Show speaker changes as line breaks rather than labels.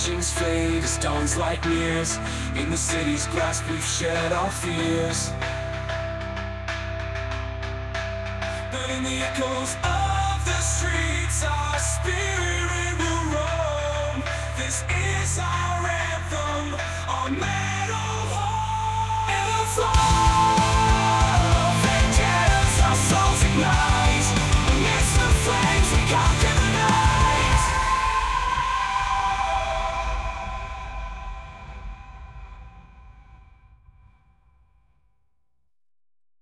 legends fade as dawns like mirrors. In the city's grasp we've shared our fears, but in the echoes of the streets our spirit will roam. This is our anthem, our metal home. And the floor